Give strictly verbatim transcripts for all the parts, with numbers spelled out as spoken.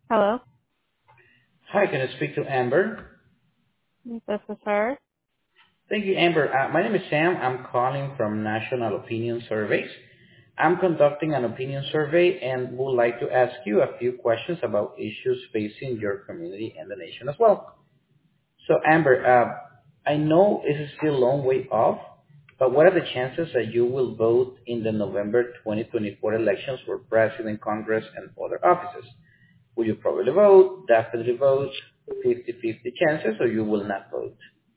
Hello, Hi, can I speak to Amber? this is her. Thank you, Amber. Uh, my name is Sam. I'm calling from National Opinion Surveys. I'm conducting an opinion survey and would like to ask you a few questions about issues facing your community and the nation as well. So, Amber, uh, I know it is still a long way off, but what are the chances that you will vote in the November twenty twenty-four elections for President, Congress, and other offices? Will you probably vote, definitely vote, fifty-fifty chances, or you will not vote?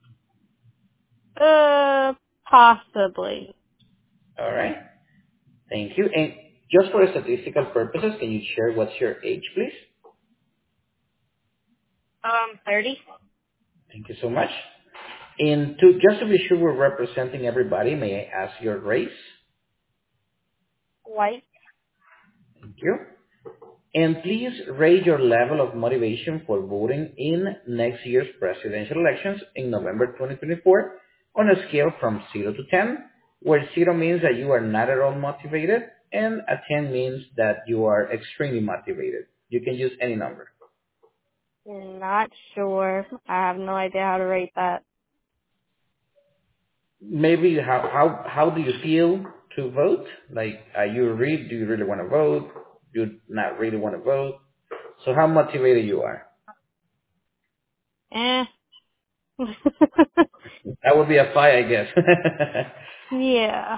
Uh, possibly. All right. Thank you. And just for statistical purposes, can you share what's your age, please? Um, thirty. Thank you so much. And to just to be sure we're representing everybody, may I ask your race? White. Thank you. And please rate your level of motivation for voting in next year's presidential elections in November twenty twenty-four on a scale from zero to ten, where zero means that you are not at all motivated and a ten means that you are extremely motivated. You can use any number. Not sure. I have no idea how to rate that. Maybe how how how do you feel to vote? Like, are you really do you really want to vote? Do you not really want to vote? So how motivated you are? Eh. That would be a five, I guess. yeah.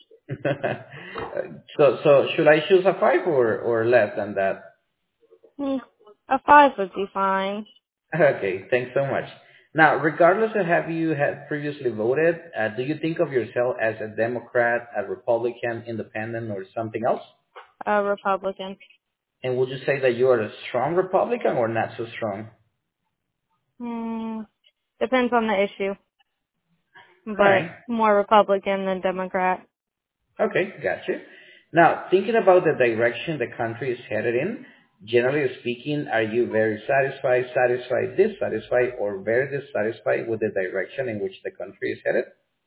so so should I choose a five or or less than that? Hmm, A five would be fine. Okay, thanks so much. Now, regardless of have you had previously voted, uh, do you think of yourself as a Democrat, a Republican, Independent, or something else? A Republican. And would you say that you are a strong Republican or not so strong? Hmm. Depends on the issue, All but right. more Republican than Democrat. Okay, gotcha. Now, thinking about the direction the country is headed in, generally speaking, are you very satisfied, satisfied, dissatisfied, or very dissatisfied with the direction in which the country is headed?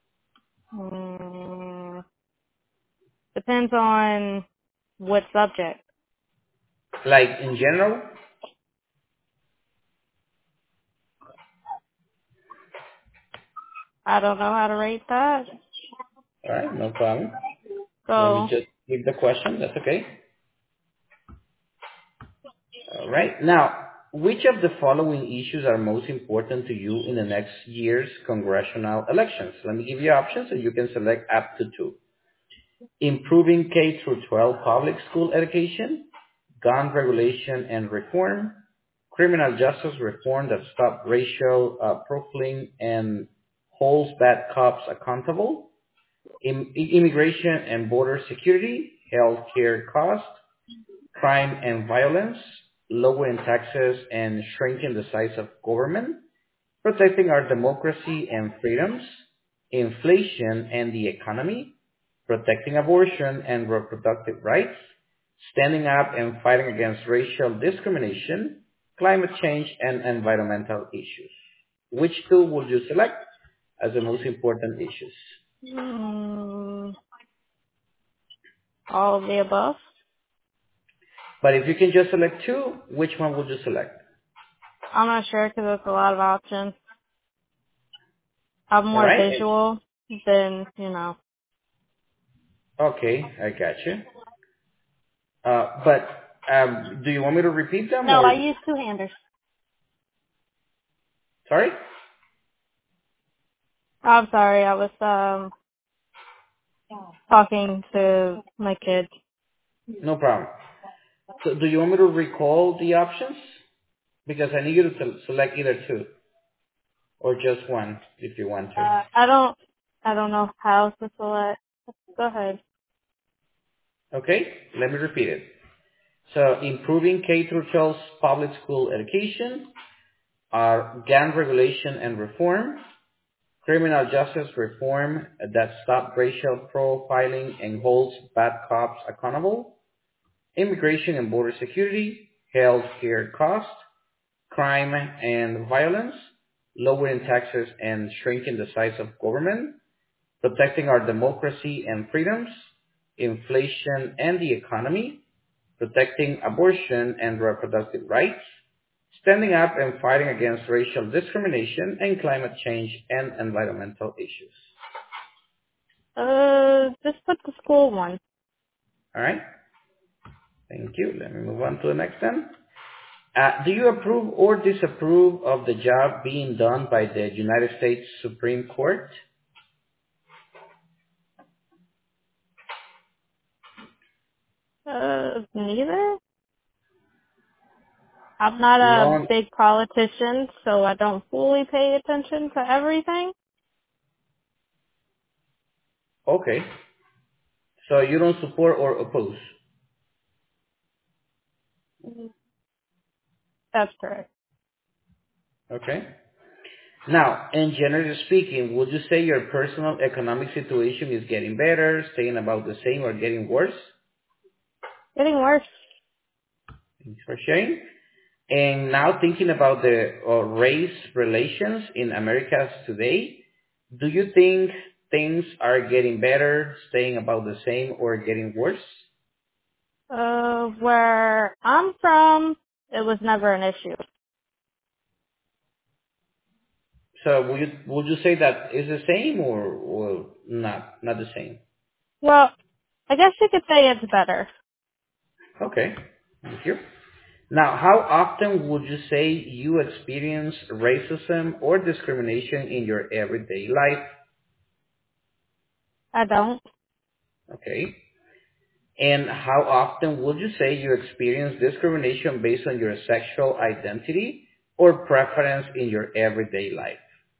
Hmm. Depends on what subject. Like in general? I don't know how to rate that. All right, no problem. Let me So, just give the question. That's okay. All right. Now, which of the following issues are most important to you in the next year's congressional elections? Let me give you options, and you can select up to two. Improving K through twelve public school education, gun regulation and reform, criminal justice reform that stop racial uh, profiling and holds bad cops accountable, Im- immigration and border security, healthcare costs, crime and violence, lowering taxes and shrinking the size of government, protecting our democracy and freedoms, inflation and the economy, protecting abortion and reproductive rights, standing up and fighting against racial discrimination, climate change, and environmental issues. Which two would you select as the most important issues? hmm, all of the above. But if you can just select two, which one would you select? I'm not sure because there's a lot of options. I'm All more right? visual than, you know. Okay, I got you. Uh, but um, do you want me to repeat them No, I or? use two-handers. Sorry? I'm sorry, I was um talking to my kids. No problem. So do you want me to recall the options? Because I need you to se- select either two or just one if you want to. Uh, I don't, I don't know how to select. Go ahead. Okay, let me repeat it. So improving K through twelve public school education, our gun regulation and reform, criminal justice reform that stop racial profiling and holds bad cops accountable, immigration and border security, health care costs, crime and violence, lowering taxes and shrinking the size of government, protecting our democracy and freedoms, inflation and the economy, protecting abortion and reproductive rights, standing up and fighting against racial discrimination and climate change and environmental issues. Uh, just put the school one. All right? Thank you. Let me move on to the next one. Uh, do you approve or disapprove of the job being done by the United States Supreme Court? Uh, neither. I'm not a Long. big politician, so I don't fully pay attention to everything. Okay. So you don't support or oppose. That's correct. Okay. Now, in generally speaking, would you say your personal economic situation is getting better, staying about the same, or getting worse? Getting worse. Thanks for sharing. And now thinking about the uh, race relations in Americas today, do you think things are getting better, staying about the same, or getting worse? Uh, where I'm from, it was never an issue. So would you, would you say that is the same or, or not, not the same? Well, I guess you could say it's better. Okay, thank you. Now, how often would you say you experience racism or discrimination in your everyday life? I don't. Okay. And how often would you say you experience discrimination based on your sexual identity or preference in your everyday life?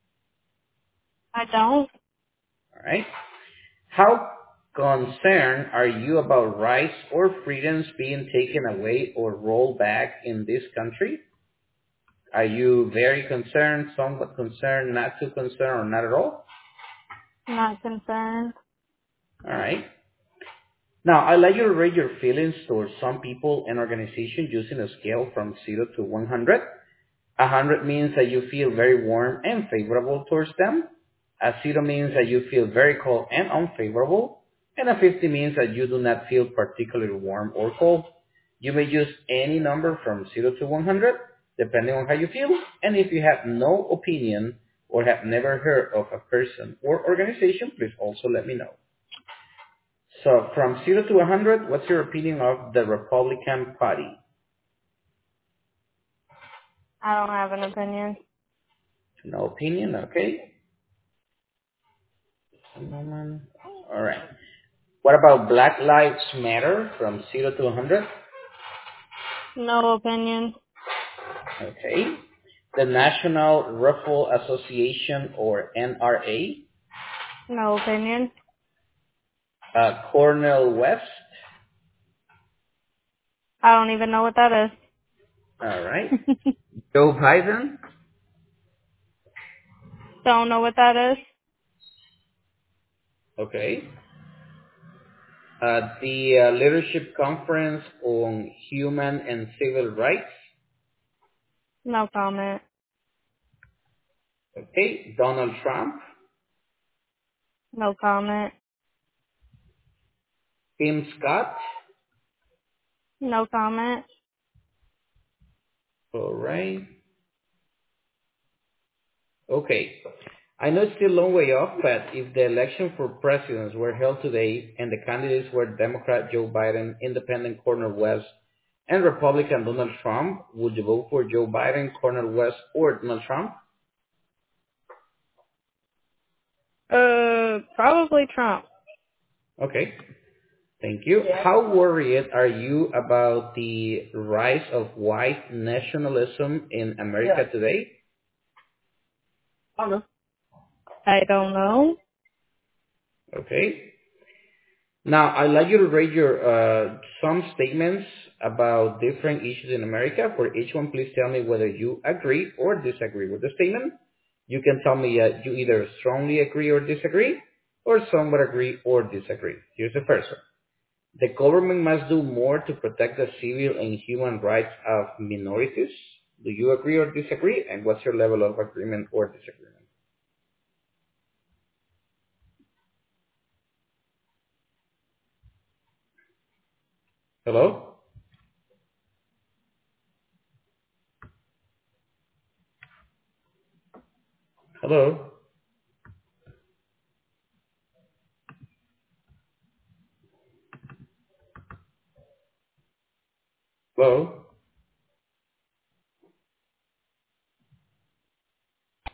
I don't. All right. How concerned are you about rights or freedoms being taken away or rolled back in this country? Are you very concerned, somewhat concerned, not too concerned, or not at all? Not concerned. All right. Now, I'd like you to rate your feelings towards some people and organizations using a scale from zero to one hundred. A hundred means that you feel very warm and favorable towards them. A zero means that you feel very cold and unfavorable. And a fifty means that you do not feel particularly warm or cold. You may use any number from zero to one hundred, depending on how you feel. And if you have no opinion or have never heard of a person or organization, please also let me know. So from zero to one hundred, what's your opinion of the Republican Party? I don't have an opinion. No opinion, okay. One moment. All right. What about Black Lives Matter from zero to one hundred? No opinion. Okay. The National Rifle Association or N R A. No opinion. Uh, Cornel West. I don't even know what that All right. is. Joe Biden. Don't know what that is. Okay. Uh, the uh, Leadership Conference on Human and Civil Rights. No comment. Okay. Donald Trump. No comment. Tim Scott. No comment. All right. Okay. I know it's still a long way off, but if the election for presidents were held today and the candidates were Democrat Joe Biden, Independent Cornel West, and Republican Donald Trump, would you vote for Joe Biden, Cornel West, or Donald Trump? Uh, probably Trump. Okay. Thank you. How worried are you about the rise of white nationalism in America today? I don't know. Okay. Now, I'd like you to rate your uh, some statements about different issues in America. For each one, please tell me whether you agree or disagree with the statement. You can tell me uh, you either strongly agree or disagree, or somewhat agree or disagree. Here's the first one. The government must do more to protect the civil and human rights of minorities. Do you agree or disagree? And what's your level of agreement or disagreement? Hello? Hello? Hello?